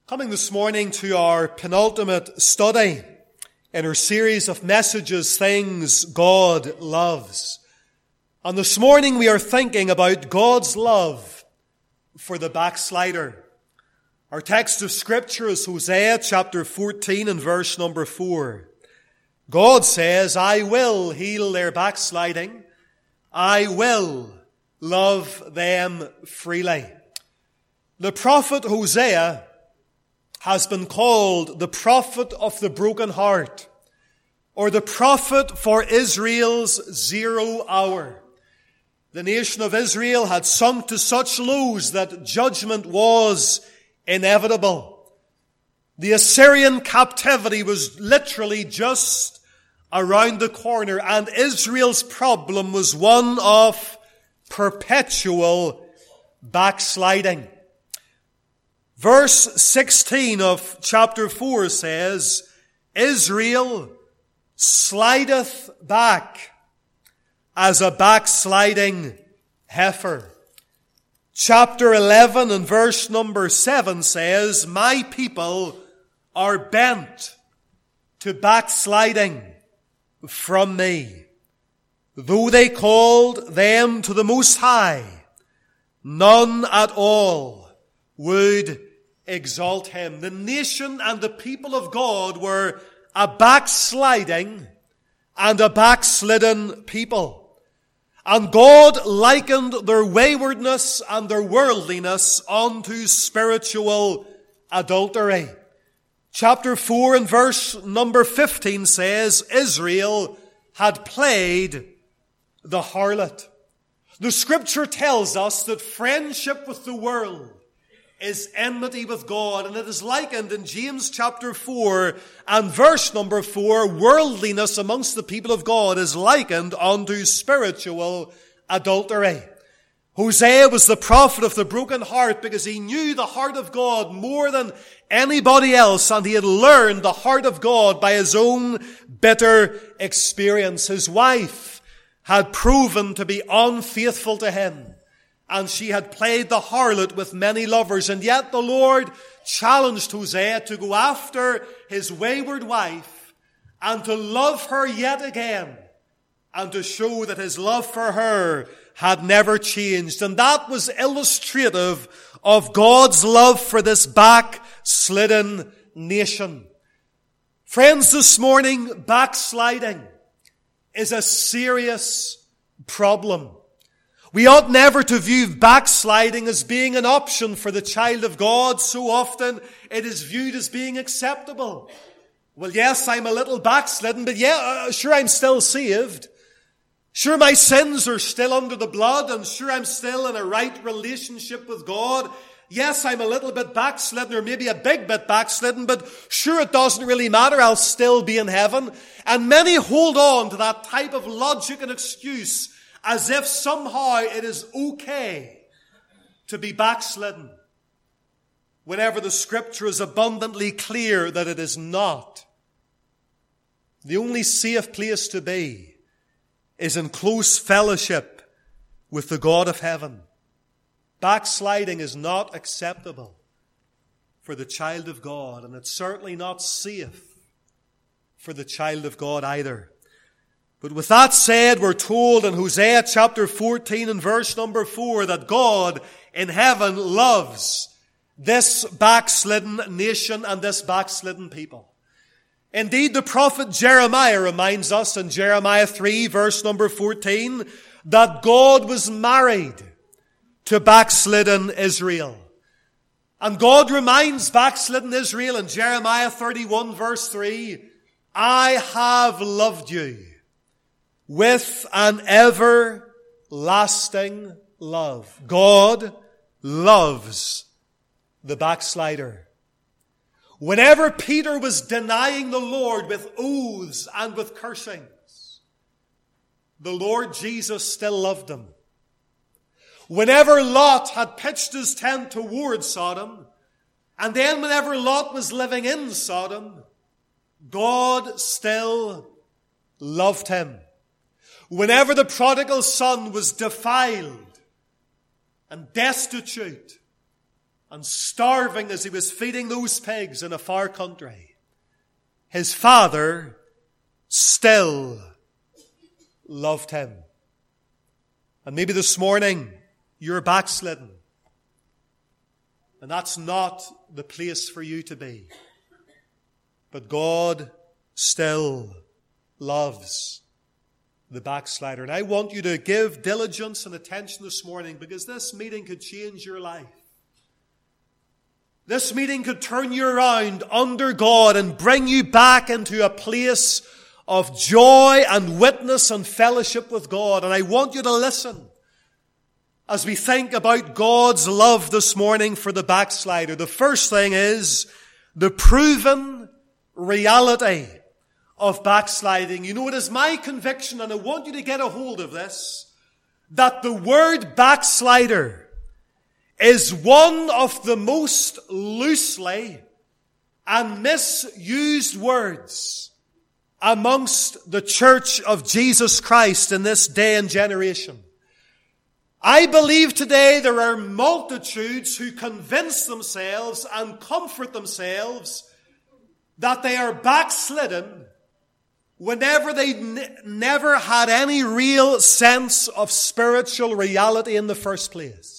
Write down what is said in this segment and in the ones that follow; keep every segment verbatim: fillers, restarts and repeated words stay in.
Coming this morning to our penultimate study in our series of messages, Things God Loves. And this morning we are thinking about God's love for the backslider. Our text of Scripture is Hosea chapter fourteen and verse number four. God says, I will heal their backsliding. I will love them freely. The prophet Hosea has been called the prophet of the broken heart, or the prophet for Israel's zero hour. The nation of Israel had sunk to such lows that judgment was inevitable. The Assyrian captivity was literally just around the corner, and Israel's problem was one of perpetual backsliding. Verse sixteen of chapter four says, Israel slideth back as a backsliding heifer. Chapter eleven and verse number seven says, my people are bent to backsliding from me. Though they called them to the Most High, none at all would exalt him. The nation and the people of God were a backsliding and a backslidden people. And God likened their waywardness and their worldliness unto spiritual adultery. Chapter four and verse number fifteen says, Israel had played the harlot. The Scripture tells us that friendship with the world is enmity with God, and it is likened in James chapter four and verse number four, worldliness amongst the people of God is likened unto spiritual adultery. Hosea was the prophet of the broken heart because he knew the heart of God more than anybody else, and he had learned the heart of God by his own bitter experience. His wife had proven to be unfaithful to him, and she had played the harlot with many lovers. And yet the Lord challenged Hosea to go after his wayward wife and to love her yet again and to show that his love for her had never changed. And that was illustrative of God's love for this backslidden nation. Friends, this morning, backsliding is a serious problem. We ought never to view backsliding as being an option for the child of God. So often it is viewed as being acceptable. Well, yes, I'm a little backslidden, but yeah, uh, sure, I'm still saved. Sure, my sins are still under the blood, and sure, I'm still in a right relationship with God. Yes, I'm a little bit backslidden, or maybe a big bit backslidden, but sure, it doesn't really matter. I'll still be in heaven. And many hold on to that type of logic and excuse as if somehow it is okay to be backslidden, whenever the Scripture is abundantly clear that it is not. The only safe place to be is in close fellowship with the God of heaven. Backsliding is not acceptable for the child of God, and it's certainly not safe for the child of God either. But with that said, we're told in Hosea chapter fourteen and verse number four that God in heaven loves this backslidden nation and this backslidden people. Indeed, the prophet Jeremiah reminds us in Jeremiah three verse number fourteen that God was married to backslidden Israel. And God reminds backslidden Israel in Jeremiah thirty-one verse three, I have loved you with an everlasting love. God loves the backslider. Whenever Peter was denying the Lord with oaths and with cursings, the Lord Jesus still loved him. Whenever Lot had pitched his tent towards Sodom, and then whenever Lot was living in Sodom, God still loved him. Whenever the prodigal son was defiled and destitute, and starving as he was feeding those pigs in a far country, his father still loved him. And maybe this morning you're backslidden, and that's not the place for you to be. But God still loves the backslider. And I want you to give diligence and attention this morning, because this meeting could change your life. This meeting could turn you around under God and bring you back into a place of joy and witness and fellowship with God. And I want you to listen as we think about God's love this morning for the backslider. The first thing is the proven reality of backsliding. You know, it is my conviction, and I want you to get a hold of this, that the word backslider is one of the most loosely and misused words amongst the church of Jesus Christ in this day and generation. I believe today there are multitudes who convince themselves and comfort themselves that they are backslidden whenever they n- never had any real sense of spiritual reality in the first place.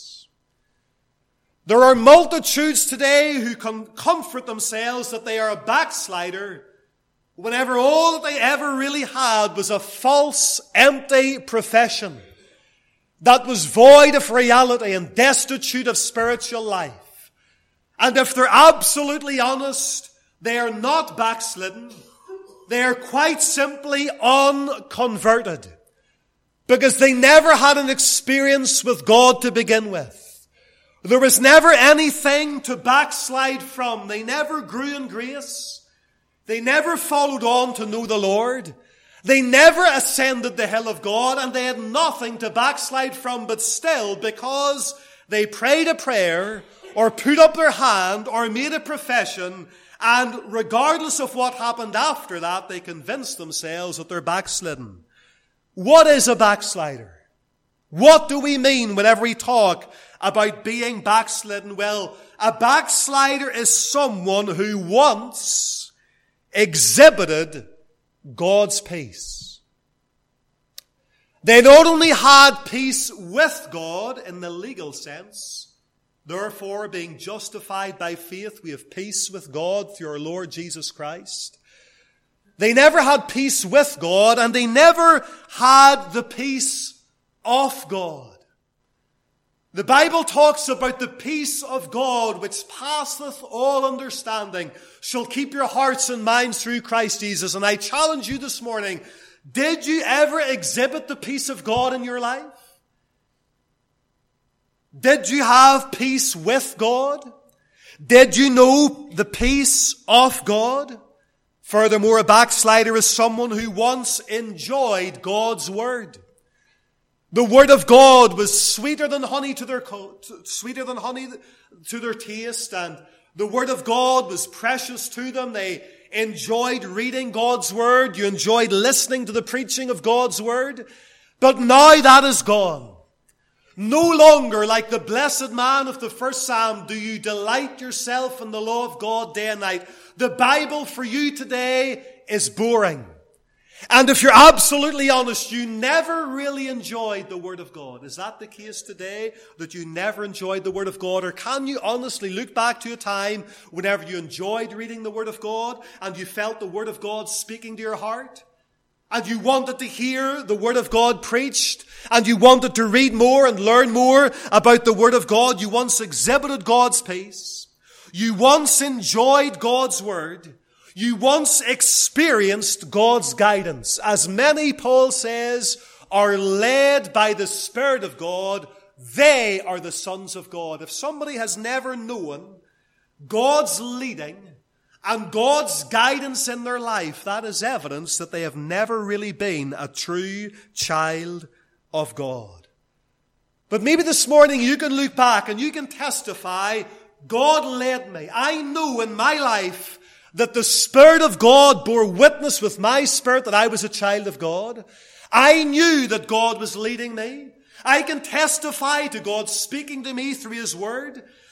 There are multitudes today who can comfort themselves that they are a backslider whenever all that they ever really had was a false, empty profession that was void of reality and destitute of spiritual life. And if they're absolutely honest, they are not backslidden. They are quite simply unconverted, because they never had an experience with God to begin with. There was never anything to backslide from. They never grew in grace. They never followed on to know the Lord. They never ascended the hill of God, and they had nothing to backslide from. But still, because they prayed a prayer or put up their hand or made a profession, and regardless of what happened after that, they convinced themselves that they're backslidden. What is a backslider? What do we mean whenever we talk about being backslidden? Well, a backslider is someone who once exhibited God's peace. They not only had peace with God in the legal sense, therefore being justified by faith, we have peace with God through our Lord Jesus Christ. They never had peace with God, and they never had the peace of God. The Bible talks about the peace of God, which passeth all understanding, shall keep your hearts and minds through Christ Jesus. And I challenge you this morning, did you ever exhibit the peace of God in your life? Did you have peace with God? Did you know the peace of God? Furthermore, a backslider is someone who once enjoyed God's word. The word of God was sweeter than honey to their co- sweeter than honey to their taste, and the word of God was precious to them. They enjoyed reading God's word. You enjoyed listening to the preaching of God's word. But now that is gone. No longer, like the blessed man of the first Psalm, do you delight yourself in the law of God day and night. The Bible for you today is boring. And if you're absolutely honest, you never really enjoyed the Word of God. Is that the case today, that you never enjoyed the Word of God? Or can you honestly look back to a time whenever you enjoyed reading the Word of God and you felt the Word of God speaking to your heart? And you wanted to hear the Word of God preached, and you wanted to read more and learn more about the Word of God. You once exhibited God's peace. You once enjoyed God's Word. You once experienced God's guidance. As many, Paul says, are led by the Spirit of God, they are the sons of God. If somebody has never known God's leading and God's guidance in their life, that is evidence that they have never really been a true child of God. But maybe this morning you can look back and you can testify, God led me. I know in my life that the Spirit of God bore witness with my spirit that I was a child of God. I knew that God was leading me. I can testify to God speaking to me through His Word.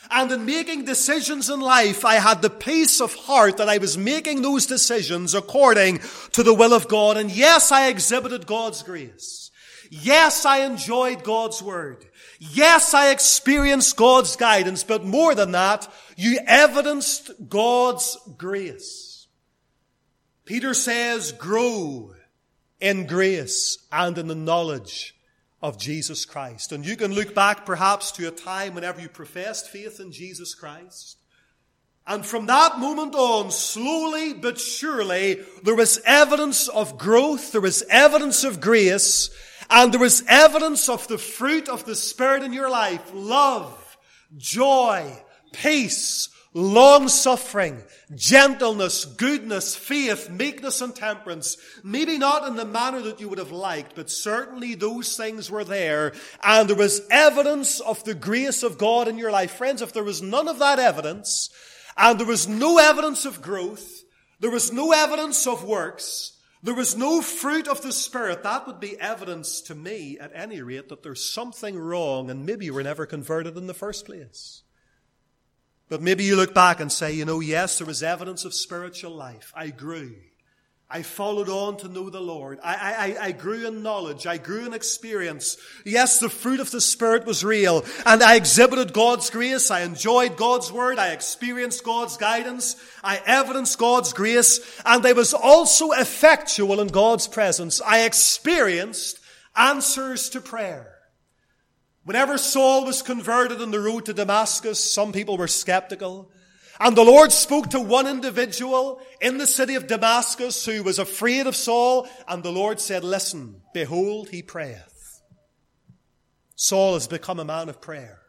And in making decisions in life, I had the peace of heart that I was making those decisions according to the will of God. And yes, I exhibited God's grace. Yes, I enjoyed God's word. Yes, I experienced God's guidance. But more than that, you evidenced God's grace. Peter says, grow in grace and in the knowledge of Jesus Christ. And you can look back perhaps to a time whenever you professed faith in Jesus Christ. And from that moment on, slowly but surely, there was evidence of growth, there was evidence of grace, and there was evidence of the fruit of the Spirit in your life. Love, joy, peace, long-suffering, gentleness, goodness, faith, meekness, and temperance. Maybe not in the manner that you would have liked, but certainly those things were there. And there was evidence of the grace of God in your life. Friends, if there was none of that evidence, and there was no evidence of growth, there was no evidence of works, there was no fruit of the Spirit, that would be evidence to me, at any rate, that there's something wrong, and maybe you were never converted in the first place. But maybe you look back and say, you know, yes, there was evidence of spiritual life. I grew. I followed on to know the Lord. I, I, I grew in knowledge. I grew in experience. Yes, the fruit of the Spirit was real. And I exhibited God's grace. I enjoyed God's word. I experienced God's guidance. I evidenced God's grace. And I was also effectual in God's presence. I experienced answers to prayer. Whenever Saul was converted on the road to Damascus, some people were skeptical. And the Lord spoke to one individual in the city of Damascus who was afraid of Saul. And the Lord said, listen, behold, he prayeth. Saul has become a man of prayer.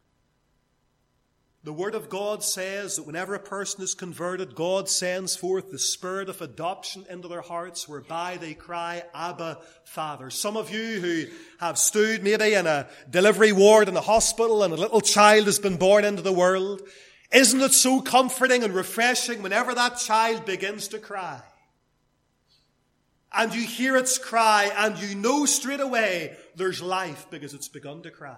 The Word of God says that whenever a person is converted, God sends forth the Spirit of adoption into their hearts, whereby they cry, Abba, Father. Some of you who have stood maybe in a delivery ward in a hospital and a little child has been born into the world, isn't it so comforting and refreshing whenever that child begins to cry? And you hear its cry and you know straight away there's life because it's begun to cry.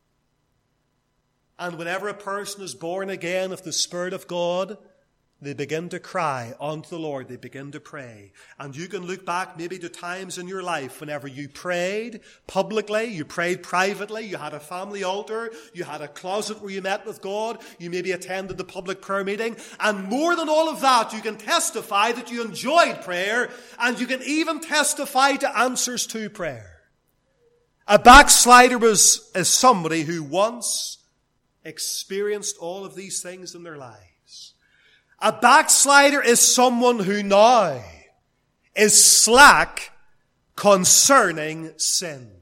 And whenever a person is born again of the Spirit of God, they begin to cry unto the Lord. They begin to pray. And you can look back maybe to times in your life whenever you prayed publicly, you prayed privately, you had a family altar, you had a closet where you met with God, you maybe attended the public prayer meeting. And more than all of that, you can testify that you enjoyed prayer, and you can even testify to answers to prayer. A backslider was, is somebody who once experienced all of these things in their lives. A backslider is someone who now is slack concerning sin.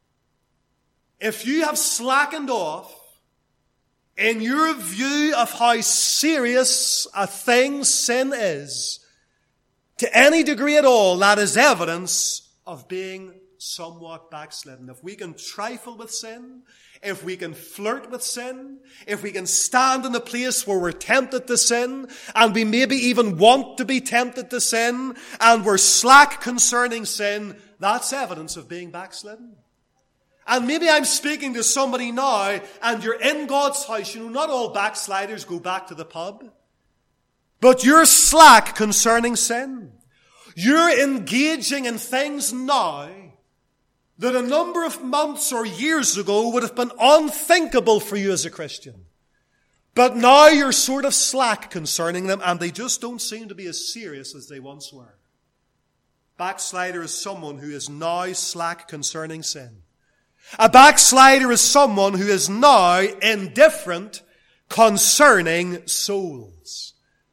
If you have slackened off in your view of how serious a thing sin is, to any degree at all, that is evidence of being somewhat backslidden. If we can trifle with sin, if we can flirt with sin, if we can stand in a place where we're tempted to sin, and we maybe even want to be tempted to sin, and we're slack concerning sin, that's evidence of being backslidden. And maybe I'm speaking to somebody now, and you're in God's house. You know, not all backsliders go back to the pub. But you're slack concerning sin. You're engaging in things now that a number of months or years ago would have been unthinkable for you as a Christian. But now you're sort of slack concerning them, and they just don't seem to be as serious as they once were. Backslider is someone who is now slack concerning sin. A backslider is someone who is now indifferent concerning souls.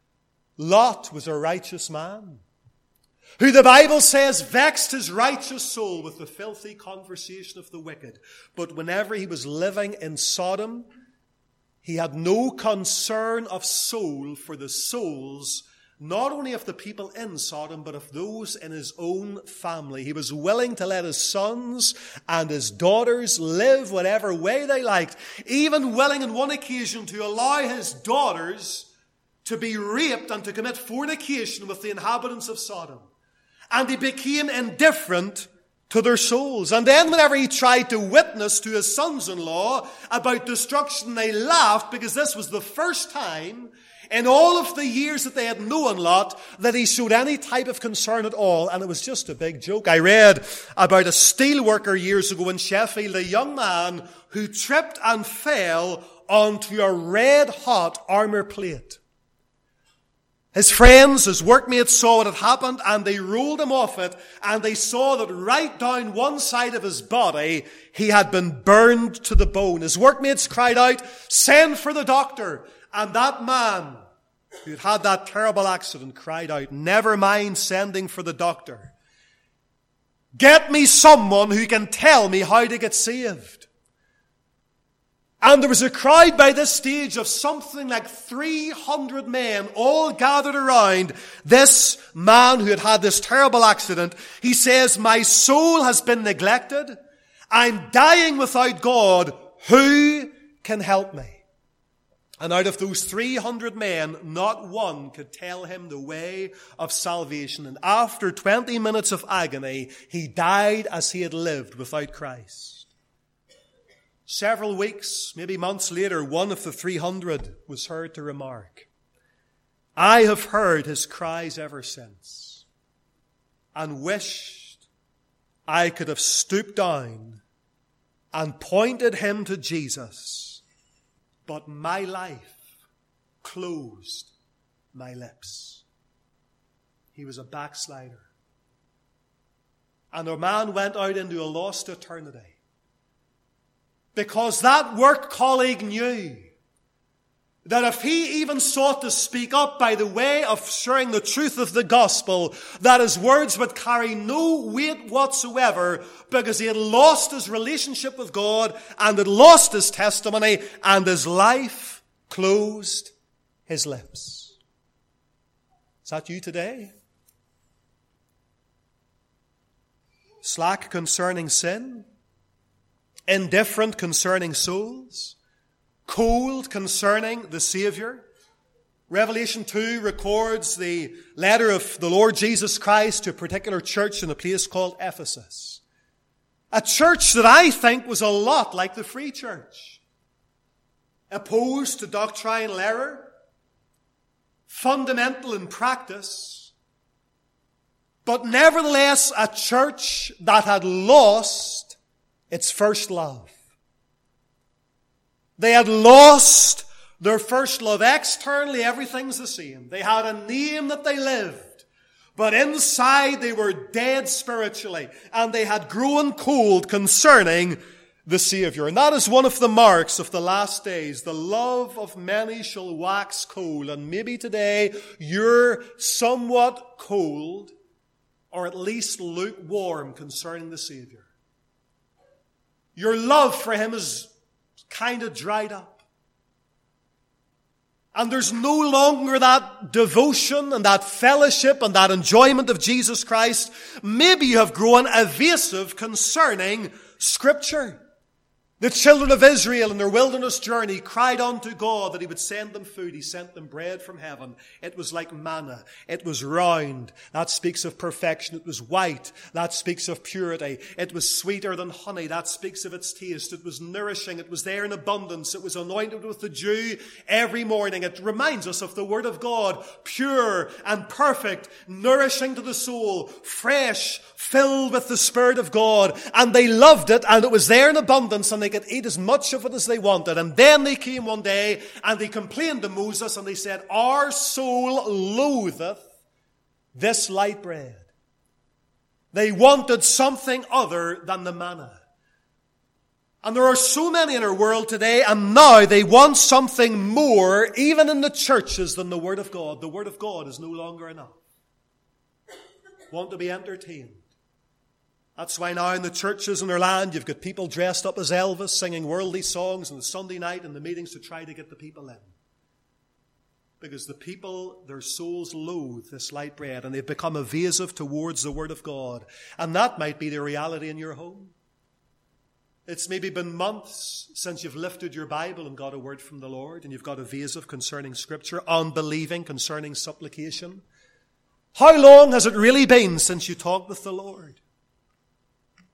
Lot was a righteous man, who the Bible says vexed his righteous soul with the filthy conversation of the wicked. But whenever he was living in Sodom, he had no concern of soul for the souls, not only of the people in Sodom, but of those in his own family. He was willing to let his sons and his daughters live whatever way they liked, even willing on one occasion to allow his daughters to be raped and to commit fornication with the inhabitants of Sodom. And he became indifferent to their souls. And then whenever he tried to witness to his sons-in-law about destruction, they laughed, because this was the first time in all of the years that they had known Lot that he showed any type of concern at all. And it was just a big joke. I read about a steel worker years ago in Sheffield, a young man who tripped and fell onto a red-hot armour plate. His friends, his workmates saw what had happened, and they rolled him off it, and they saw that right down one side of his body, he had been burned to the bone. His workmates cried out, "Send for the doctor." And that man who had had that terrible accident cried out, "Never mind sending for the doctor. Get me someone who can tell me how to get saved." And there was a crowd by this stage of something like three hundred men all gathered around this man who had had this terrible accident. He says, "My soul has been neglected. I'm dying without God. Who can help me?" And out of those three hundred men, not one could tell him the way of salvation. And after twenty minutes of agony, he died as he had lived without Christ. Several weeks, maybe months later, one of the three hundred was heard to remark, "I have heard his cries ever since, and wished I could have stooped down and pointed him to Jesus, but my life closed my lips." He was a backslider. And the man went out into a lost eternity, because that work colleague knew that if he even sought to speak up by the way of sharing the truth of the gospel, that his words would carry no weight whatsoever, because he had lost his relationship with God and had lost his testimony, and his life closed his lips. Is that you today? Slack concerning sin? Indifferent concerning souls? Cold concerning the Savior? Revelation two records the letter of the Lord Jesus Christ to a particular church in a place called Ephesus. A church that I think was a lot like the Free Church. Opposed to doctrinal error, fundamental in practice, but nevertheless a church that had lost its first love. They had lost their first love. Externally, everything's the same. They had a name that they lived, but inside they were dead spiritually, and they had grown cold concerning the Savior. And that is one of the marks of the last days. The love of many shall wax cold. And maybe today you're somewhat cold, or at least lukewarm concerning the Savior. Your love for him is kind of dried up. And there's no longer that devotion and that fellowship and that enjoyment of Jesus Christ. Maybe you have grown evasive concerning Scripture. The children of Israel in their wilderness journey cried unto God that he would send them food. He sent them bread from heaven. It was like manna. It was round. That speaks of perfection. It was white. That speaks of purity. It was sweeter than honey. That speaks of its taste. It was nourishing. It was there in abundance. It was anointed with the dew every morning. It reminds us of the Word of God, pure and perfect, nourishing to the soul, fresh, filled with the Spirit of God. And they loved it, and it was there in abundance, and they could eat as much of it as they wanted. And then they came one day and they complained to Moses, and they said, "Our soul loatheth this light bread." They wanted something other than the manna. And there are so many in our world today, and now they want something more, even in the churches, than the Word of God. The Word of God is no longer enough. Want to be entertained. That's why now in the churches in our land, you've got people dressed up as Elvis singing worldly songs on the Sunday night in the meetings to try to get the people in. Because the people, their souls loathe this light bread, and they've become evasive towards the Word of God. And that might be the reality in your home. It's maybe been months since you've lifted your Bible and got a word from the Lord, and you've got evasive concerning Scripture, unbelieving concerning supplication. How long has it really been since you talked with the Lord?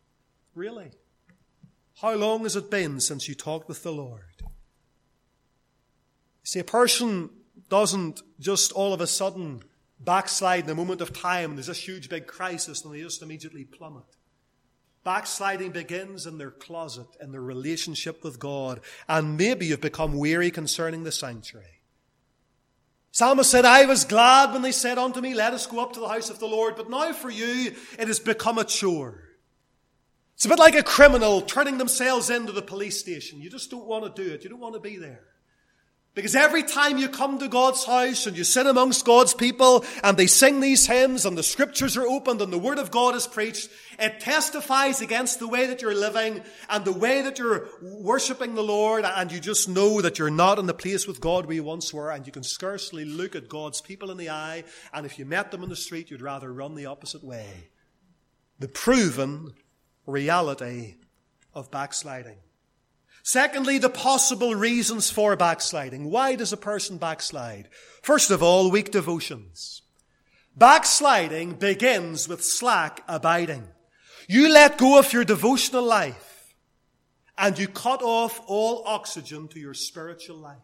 Really? How long has it been since you talked with the Lord? See, a person doesn't just all of a sudden backslide in a moment of time and there's this huge big crisis and they just immediately plummet. Backsliding begins in their closet, in their relationship with God. And maybe you've become weary concerning the sanctuary. Psalmist said, I was glad when they said unto me, let us go up to the house of the Lord. But now for you, it has become a chore. It's a bit like a criminal turning themselves into the police station. You just don't want to do it. You don't want to be there. Because every time you come to God's house and you sit amongst God's people and they sing these hymns and the scriptures are opened and the word of God is preached, it testifies against the way that you're living and the way that you're worshiping the Lord, and you just know that you're not in the place with God where you once were, and you can scarcely look at God's people in the eye, and if you met them in the street, you'd rather run the opposite way. The proven reality of backsliding. Secondly, the possible reasons for backsliding. Why does a person backslide? First of all, weak devotions. Backsliding begins with slack abiding. You let go of your devotional life and you cut off all oxygen to your spiritual life.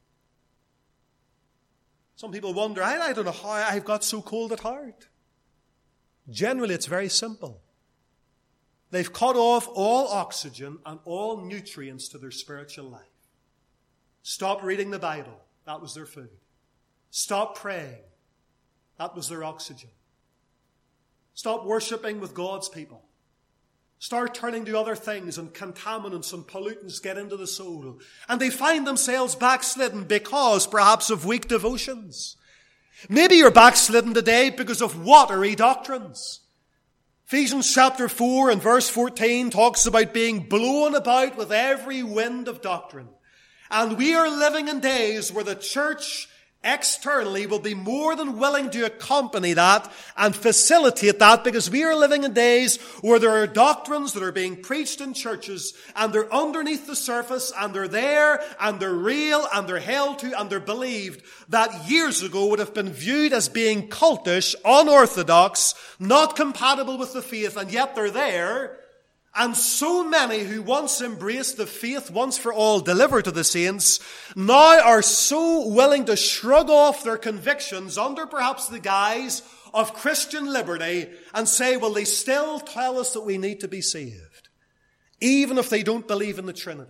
Some people wonder, I, I don't know how I've got so cold at heart. Generally, it's very simple. They've cut off all oxygen and all nutrients to their spiritual life. Stop reading the Bible. That was their food. Stop praying. That was their oxygen. Stop worshiping with God's people. Start turning to other things, and contaminants and pollutants get into the soul. And they find themselves backslidden because perhaps of weak devotions. Maybe you're backslidden today because of watery doctrines. Ephesians chapter four and verse fourteen talks about being blown about with every wind of doctrine. And we are living in days where the church externally will be more than willing to accompany that and facilitate that, because we are living in days where there are doctrines that are being preached in churches and they're underneath the surface and they're there and they're real and they're held to and they're believed, that years ago would have been viewed as being cultish, unorthodox, not compatible with the faith, and yet they're there. And so many who once embraced the faith once for all delivered to the saints now are so willing to shrug off their convictions under perhaps the guise of Christian liberty and say, well, they still tell us that we need to be saved. Even if they don't believe in the Trinity.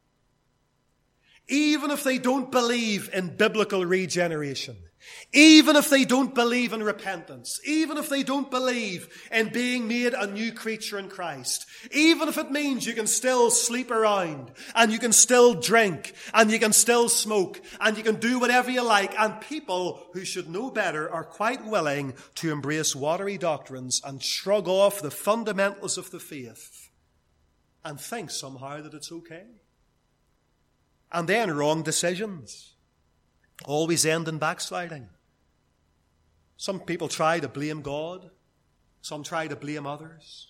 Even if they don't believe in biblical regeneration. Even if they don't believe in repentance, even if they don't believe in being made a new creature in Christ, even if it means you can still sleep around and you can still drink and you can still smoke and you can do whatever you like, and people who should know better are quite willing to embrace watery doctrines and shrug off the fundamentals of the faith and think somehow that it's okay. And then wrong decisions always end in backsliding. Some people try to blame God. Some try to blame others.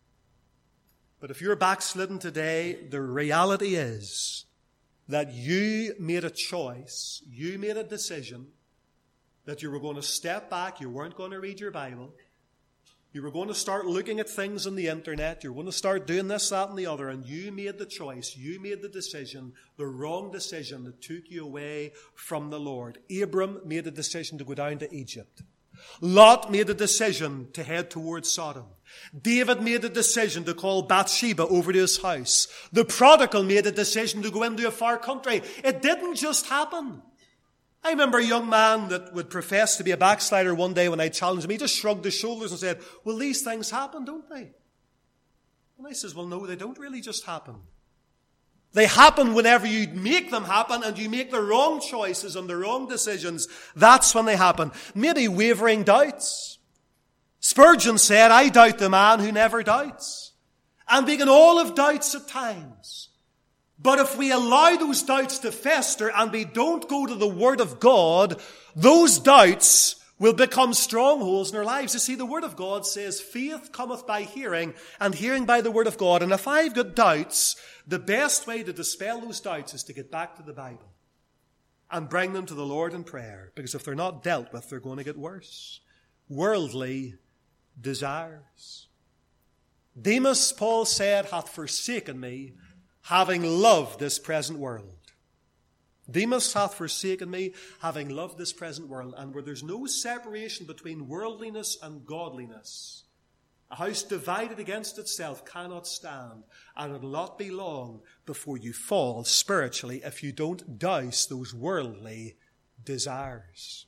But if you're backslidden today, the reality is that you made a choice, you made a decision that you were going to step back, you weren't going to read your Bible, you were going to start looking at things on the internet, you were going to start doing this, that, and the other, and you made the choice, you made the decision, the wrong decision that took you away from the Lord. Abram made a decision to go down to Egypt. Lot made a decision to head towards Sodom. David made a decision to call Bathsheba over to his house. The prodigal made a decision to go into a far country. It didn't just happen. I remember a young man that would profess to be a backslider one day when I challenged him. He just shrugged his shoulders and said, well, these things happen, don't they? And I says, well, no, they don't really just happen. They happen whenever you make them happen and you make the wrong choices and the wrong decisions. That's when they happen. Maybe wavering doubts. Spurgeon said, I doubt the man who never doubts. And we can all have doubts at times. But if we allow those doubts to fester and we don't go to the Word of God, those doubts will become strongholds in our lives. You see, the Word of God says, faith cometh by hearing, and hearing by the Word of God. And if I've got doubts, the best way to dispel those doubts is to get back to the Bible and bring them to the Lord in prayer. Because if they're not dealt with, they're going to get worse. Worldly desires. Demas, Paul said, hath forsaken me, having loved this present world. Demas hath forsaken me, having loved this present world. And where there's no separation between worldliness and godliness, a house divided against itself cannot stand, and it'll not be long before you fall spiritually if you don't douse those worldly desires.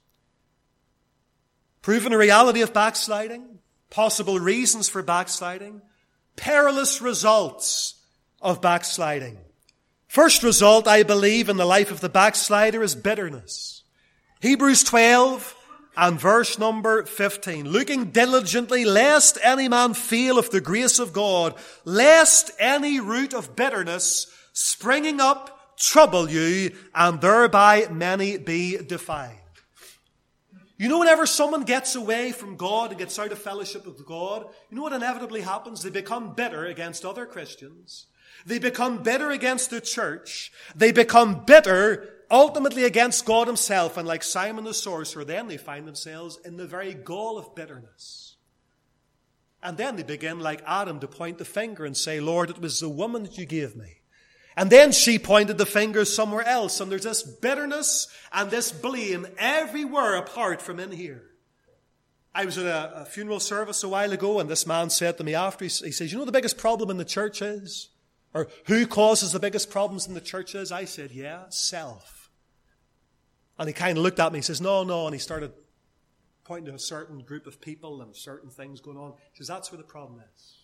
Proven reality of backsliding, possible reasons for backsliding, perilous results of backsliding. First result, I believe, in the life of the backslider is bitterness. Hebrews twelve and verse number fifteen. Looking diligently, lest any man fail of the grace of God, lest any root of bitterness springing up trouble you, and thereby many be defiled. You know, whenever someone gets away from God and gets out of fellowship with God, you know what inevitably happens? They become bitter against other Christians. They become bitter against the church. They become bitter ultimately against God himself. And like Simon the sorcerer, then they find themselves in the very gall of bitterness. And then they begin, like Adam, to point the finger and say, Lord, it was the woman that you gave me. And then she pointed the finger somewhere else. And there's this bitterness and this blame everywhere apart from in here. I was at a, a funeral service a while ago, and this man said to me after, he, he says, you know what the biggest problem in the church is? Or who causes the biggest problems in the church is? I said, yeah, self. And he kind of looked at me and says, no, no. And he started pointing to a certain group of people and certain things going on. He says, that's where the problem is.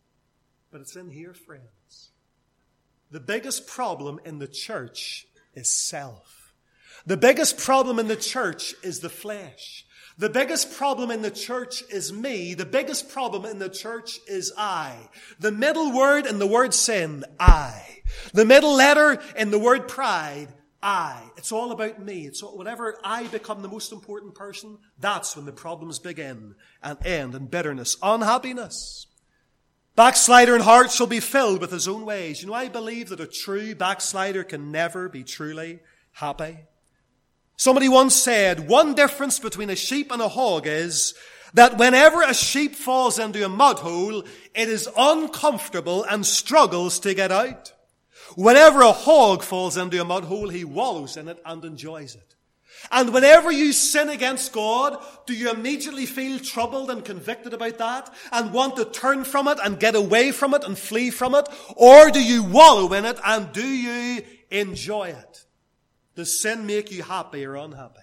But it's in here, friends. The biggest problem in the church is self. The biggest problem in the church is the flesh. The biggest problem in the church is me. The biggest problem in the church is I. The middle word in the word sin, I. The middle letter in the word pride, I. It's all about me. It's all, whenever I become the most important person, that's when the problems begin and end in bitterness, unhappiness. Backslider in heart shall be filled with his own ways. You know, I believe that a true backslider can never be truly happy. Somebody once said, one difference between a sheep and a hog is that whenever a sheep falls into a mud hole, it is uncomfortable and struggles to get out. Whenever a hog falls into a mud hole, he wallows in it and enjoys it. And whenever you sin against God, do you immediately feel troubled and convicted about that and want to turn from it and get away from it and flee from it? Or do you wallow in it and do you enjoy it? Does sin make you happy or unhappy?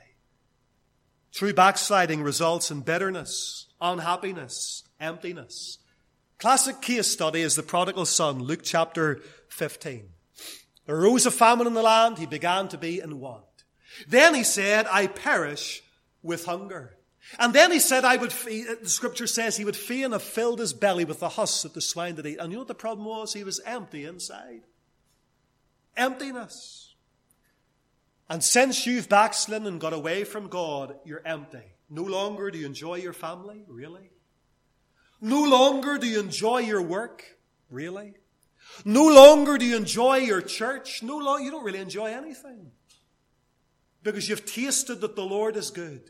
True backsliding results in bitterness, unhappiness, emptiness. Classic case study is the prodigal son, Luke chapter fifteen. There arose a famine in the land. He began to be in want. Then he said, I perish with hunger. And then he said, I would, the scripture says he would fain have filled his belly with the husk that the swine did eat. And you know what the problem was? He was empty inside. Emptiness. And since you've backslidden and got away from God, you're empty. No longer do you enjoy your family, really? No longer do you enjoy your work, really? No longer do you enjoy your church. No longer, you don't really enjoy anything. Because you've tasted that the Lord is good.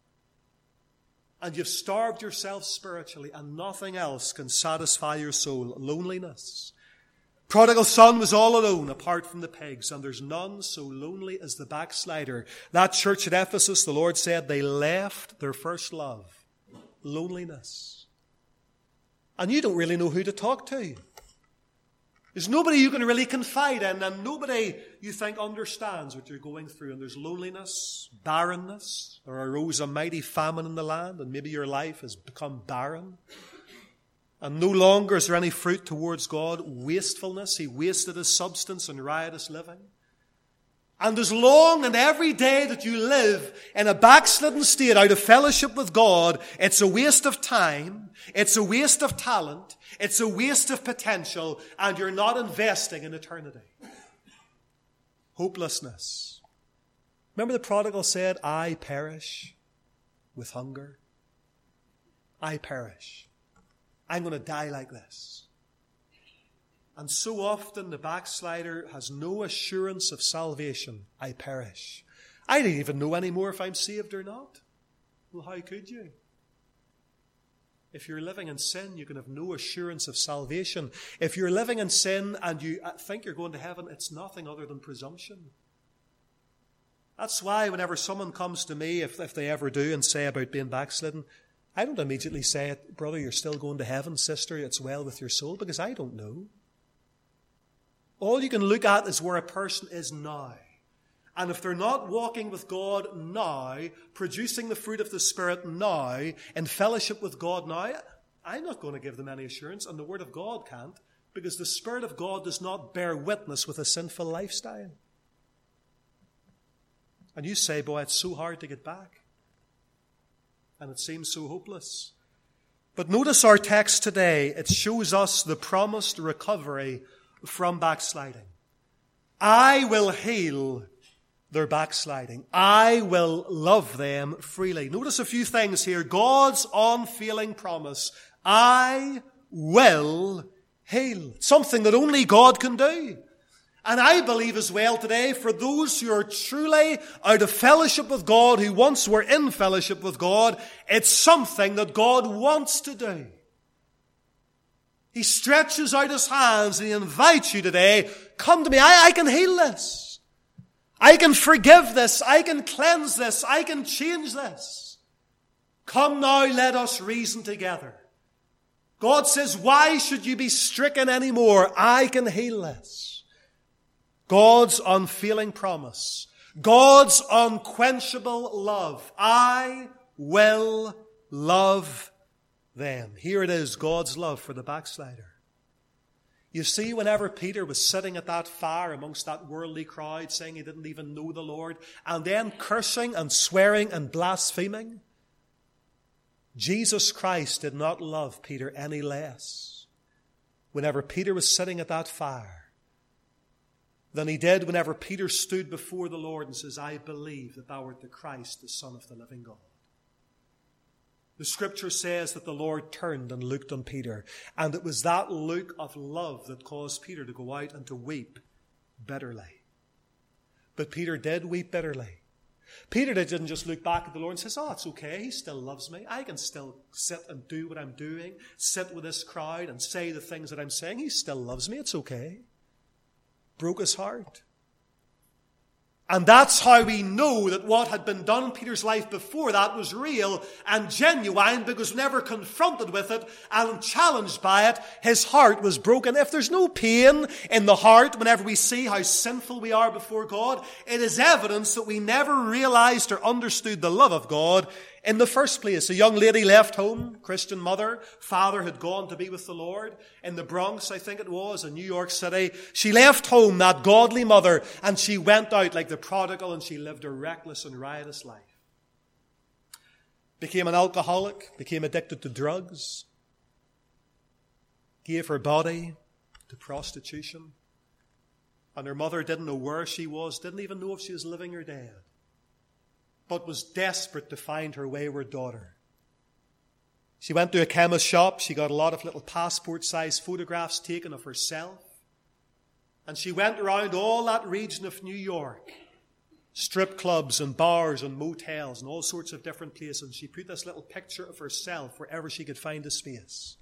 And you've starved yourself spiritually, and nothing else can satisfy your soul. Loneliness. Prodigal son was all alone apart from the pigs, and there's none so lonely as the backslider. That church at Ephesus, the Lord said, they left their first love. Loneliness. And you don't really know who to talk to. There's nobody you can really confide in, and nobody you think understands what you're going through. And there's loneliness, barrenness. There arose a mighty famine in the land, and maybe your life has become barren. And no longer is there any fruit towards God. Wastefulness. He wasted his substance in riotous living. And as long and every day that you live in a backslidden state out of fellowship with God, it's a waste of time, it's a waste of talent, it's a waste of potential, and you're not investing in eternity. Hopelessness. Remember the prodigal said, I perish with hunger. I perish. I'm going to die like this. And so often the backslider has no assurance of salvation. I perish. I don't even know anymore if I'm saved or not. Well, how could you? If you're living in sin, you can have no assurance of salvation. If you're living in sin and you think you're going to heaven, it's nothing other than presumption. That's why whenever someone comes to me, if, if they ever do, and say about being backslidden, I don't immediately say, brother, you're still going to heaven, sister, it's well with your soul, because I don't know. All you can look at is where a person is now. And if they're not walking with God now, producing the fruit of the Spirit now, in fellowship with God now, I'm not going to give them any assurance, and the Word of God can't, because the Spirit of God does not bear witness with a sinful lifestyle. And you say, boy, it's so hard to get back. And it seems so hopeless. But notice our text today. It shows us the promised recovery from backsliding. I will heal their backsliding. I will love them freely. Notice a few things here. God's unfailing promise. I will heal. Something that only God can do. And I believe as well today, for those who are truly out of fellowship with God, who once were in fellowship with God, it's something that God wants to do. He stretches out his hands and he invites you today, come to me, I, I can heal this. I can forgive this. I can cleanse this. I can change this. Come now, let us reason together. God says, why should you be stricken anymore? I can heal this. God's unfailing promise. God's unquenchable love. I will love them. Here it is, God's love for the backslider. You see, whenever Peter was sitting at that fire amongst that worldly crowd, saying he didn't even know the Lord, and then cursing and swearing and blaspheming, Jesus Christ did not love Peter any less whenever Peter was sitting at that fire than he did whenever Peter stood before the Lord and says, I believe that thou art the Christ, the Son of the living God. The scripture says that the Lord turned and looked on Peter, and it was that look of love that caused Peter to go out and to weep bitterly. But Peter did weep bitterly. Peter didn't just look back at the Lord and say, oh, it's okay, he still loves me. I can still sit and do what I'm doing, sit with this crowd and say the things that I'm saying. He still loves me, it's okay. Broke his heart. And that's how we know that what had been done in Peter's life before that was real and genuine, because whenever confronted with it and challenged by it, his heart was broken. If there's no pain in the heart whenever we see how sinful we are before God, it is evidence that we never realized or understood the love of God in the first place. A young lady left home, Christian mother, father had gone to be with the Lord in the Bronx, I think it was, in New York City. She left home, that godly mother, and she went out like the prodigal, and she lived a reckless and riotous life. Became an alcoholic, became addicted to drugs, gave her body to prostitution, and her mother didn't know where she was, didn't even know if she was living or dead, but was desperate to find her wayward daughter. She went to a chemist shop. She got a lot of little passport-sized photographs taken of herself. And she went around all that region of New York, strip clubs and bars and motels and all sorts of different places. She put this little picture of herself wherever she could find a space.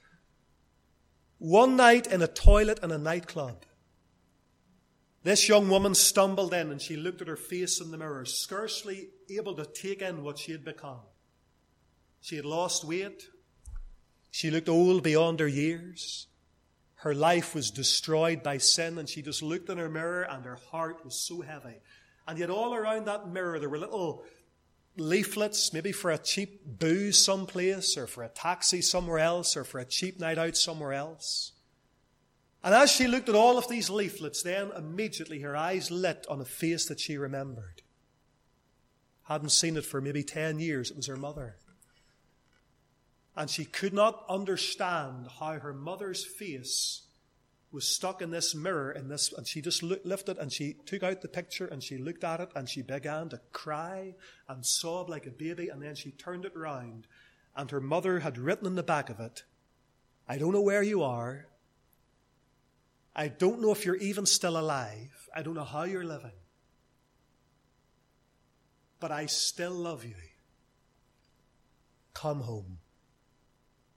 One night in a toilet in a nightclub, this young woman stumbled in and she looked at her face in the mirror, scarcely able to take in what she had become. She had lost weight. She looked old beyond her years. Her life was destroyed by sin, and she just looked in her mirror and her heart was so heavy. And yet all around that mirror there were little leaflets, maybe for a cheap booze someplace, or for a taxi somewhere else, or for a cheap night out somewhere else. And as she looked at all of these leaflets, then immediately her eyes lit on a face that she remembered. Hadn't seen it for maybe ten years. It was her mother. And she could not understand how her mother's face was stuck in this mirror, in this, and she just looked, lifted and she took out the picture and she looked at it and she began to cry and sob like a baby, and then she turned it round and her mother had written in the back of it, I don't know where you are. I don't know if you're even still alive. I don't know how you're living. But I still love you. Come home.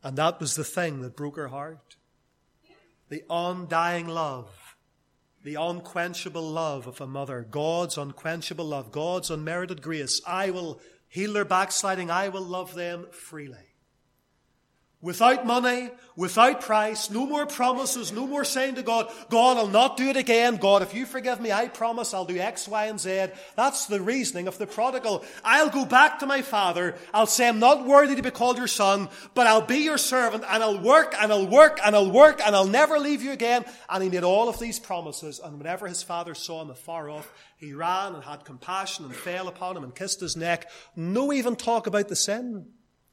And that was the thing that broke her heart. The undying love, the unquenchable love of a mother, God's unquenchable love, God's unmerited grace. I will heal their backsliding. I will love them freely. Without money, without price, no more promises, no more saying to God, God, I'll not do it again. God, if you forgive me, I promise I'll do X, Y, and Z. That's the reasoning of the prodigal. I'll go back to my father. I'll say, I'm not worthy to be called your son, but I'll be your servant, and I'll work, and I'll work, and I'll work, and I'll never leave you again. And he made all of these promises, and whenever his father saw him afar off, he ran and had compassion and fell upon him and kissed his neck. No even talk about the sin.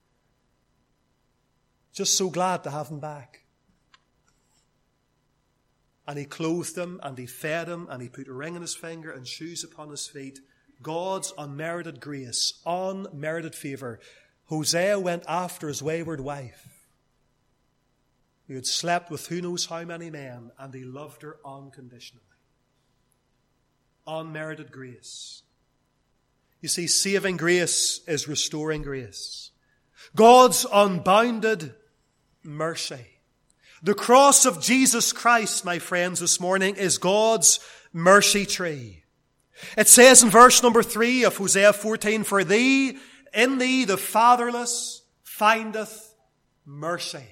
Just so glad to have him back. And he clothed him, and he fed him, and he put a ring on his finger and shoes upon his feet. God's unmerited grace, unmerited favour. Hosea went after his wayward wife, who had slept with who knows how many men, and he loved her unconditionally. Unmerited grace. You see, saving grace is restoring grace. God's unbounded mercy. The cross of Jesus Christ, my friends, this morning is God's mercy tree. It says in verse number three of Hosea fourteen, for thee, in thee the fatherless findeth mercy.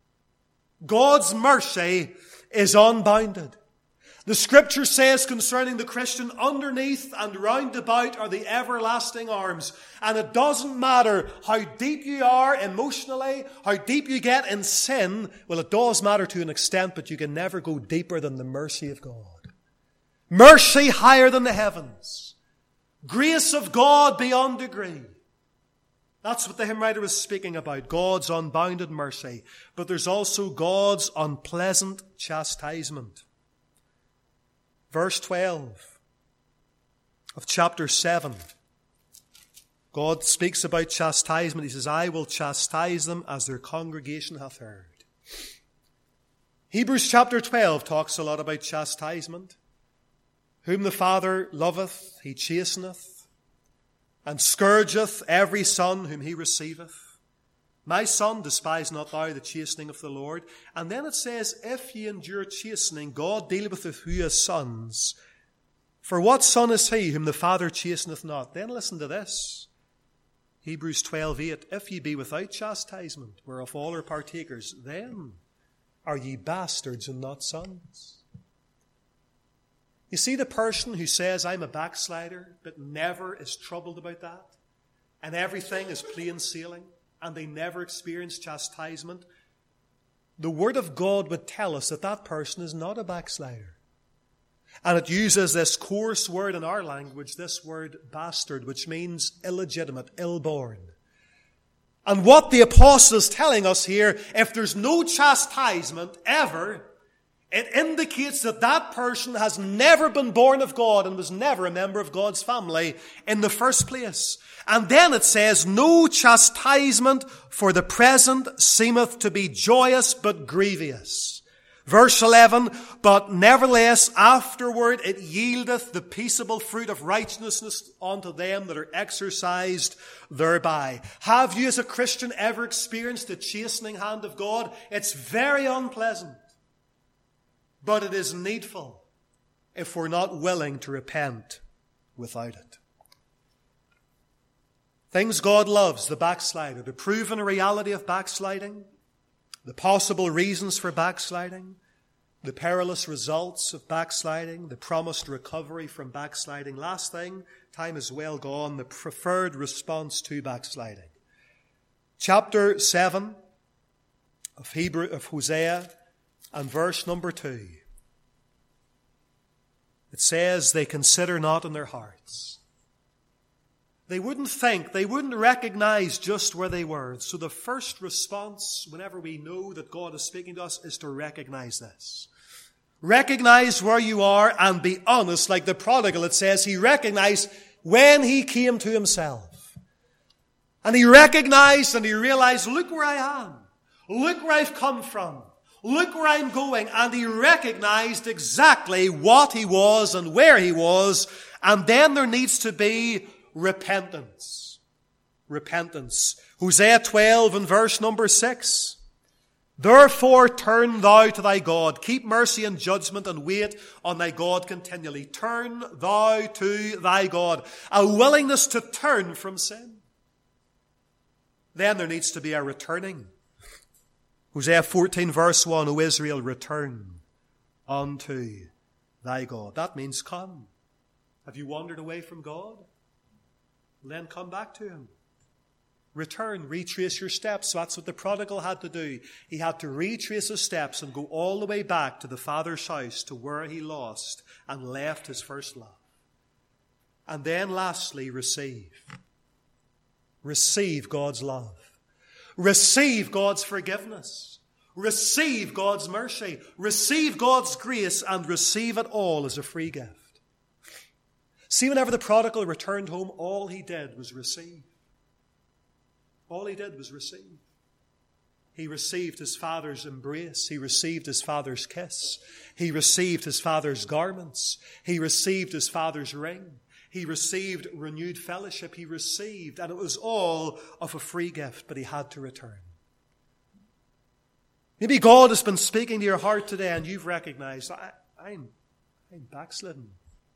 God's mercy is unbounded. The scripture says concerning the Christian, underneath and round about are the everlasting arms. And it doesn't matter how deep you are emotionally, how deep you get in sin. Well, it does matter to an extent, but you can never go deeper than the mercy of God. Mercy higher than the heavens. Grace of God beyond degree. That's what the hymn writer was speaking about, God's unbounded mercy. But there's also God's unpleasant chastisement. Verse twelve of chapter seven. God speaks about chastisement. He says, I will chastise them as their congregation hath heard. Hebrews chapter twelve talks a lot about chastisement. Whom the Father loveth, he chasteneth, and scourgeth every son whom he receiveth. My son, despise not thou the chastening of the Lord. And then it says, if ye endure chastening, God dealeth with you as sons. For what son is he whom the Father chasteneth not? Then listen to this. Hebrews twelve eight. If ye be without chastisement, whereof all are partakers, then are ye bastards and not sons. You see the person who says, I'm a backslider, but never is troubled about that, and everything is plain sailing, and they never experience chastisement, the Word of God would tell us that that person is not a backslider. And it uses this coarse word in our language, this word bastard, which means illegitimate, ill-born. And what the apostle is telling us here, if there's no chastisement ever, it indicates that that person has never been born of God and was never a member of God's family in the first place. And then it says, no chastisement for the present seemeth to be joyous but grievous. Verse eleven, but nevertheless afterward it yieldeth the peaceable fruit of righteousness unto them that are exercised thereby. Have you as a Christian ever experienced the chastening hand of God? It's very unpleasant. But it is needful if we're not willing to repent without it. Things God loves, the backslider, the proven reality of backsliding, the possible reasons for backsliding, the perilous results of backsliding, the promised recovery from backsliding. Last thing, time is well gone, the preferred response to backsliding. Chapter seven of Hebrew, of Hosea, and verse number two. It says, they consider not in their hearts. They wouldn't think, they wouldn't recognize just where they were. So the first response, whenever we know that God is speaking to us, is to recognize this. Recognize where you are and be honest. Like the prodigal, it says he recognized when he came to himself. And he recognized and he realized, look where I am. Look where I've come from. Look where I'm going. And he recognized exactly what he was and where he was. And then there needs to be repentance. Repentance. Hosea twelve and verse number six. Therefore turn thou to thy God. Keep mercy and judgment and wait on thy God continually. Turn thou to thy God. A willingness to turn from sin. Then there needs to be a returning. Hosea fourteen verse one, O Israel, return unto thy God. That means come. Have you wandered away from God? Then come back to him. Return, retrace your steps. That's what the prodigal had to do. He had to retrace his steps and go all the way back to the Father's house, to where he lost and left his first love. And then lastly, receive. Receive God's love. Receive God's forgiveness. Receive God's mercy. Receive God's grace and receive it all as a free gift. See, whenever the prodigal returned home, all he did was receive. All he did was receive. He received his father's embrace. He received his father's kiss. He received his father's garments. He received his father's ring. He received renewed fellowship. He received, and it was all of a free gift, but he had to return. Maybe God has been speaking to your heart today and you've recognized, I, I'm, I'm backslidden.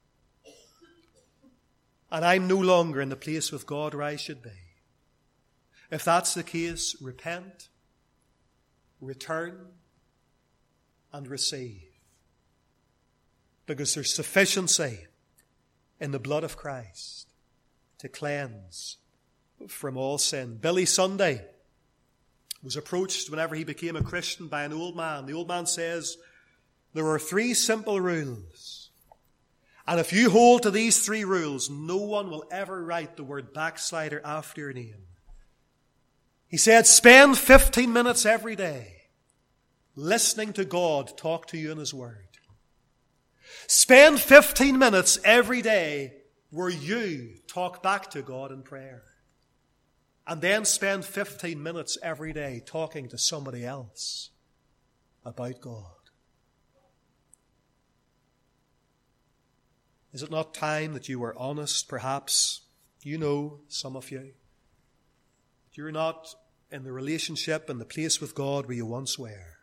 And I'm no longer in the place with God where I should be. If that's the case, repent, return, and receive. Because there's sufficiency in the blood of Christ to cleanse from all sin. Billy Sunday was approached whenever he became a Christian by an old man. The old man says, there are three simple rules. And if you hold to these three rules, no one will ever write the word backslider after your name. He said, spend fifteen minutes every day listening to God talk to you in his word. Spend fifteen minutes every day where you talk back to God in prayer. And then spend fifteen minutes every day talking to somebody else about God. Is it not time that you were honest, perhaps? You know, some of you. You're not in the relationship and the place with God where you once were.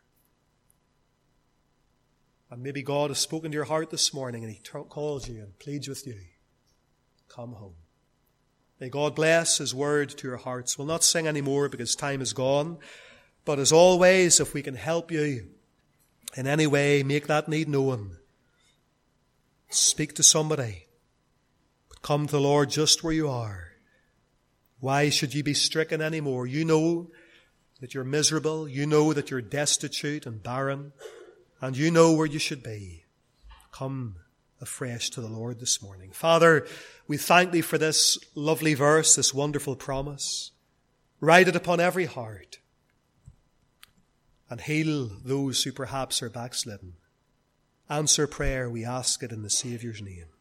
And maybe God has spoken to your heart this morning and he t- calls you and pleads with you. Come home. May God bless his word to your hearts. We'll not sing anymore because time is gone. But as always, if we can help you in any way, make that need known. Speak to somebody. But come to the Lord just where you are. Why should you be stricken anymore? You know that you're miserable. You know that you're destitute and barren. And you know where you should be. Come afresh to the Lord this morning. Father, we thank thee for this lovely verse, this wonderful promise. Write it upon every heart. And heal those who perhaps are backslidden. Answer prayer, we ask it in the Saviour's name.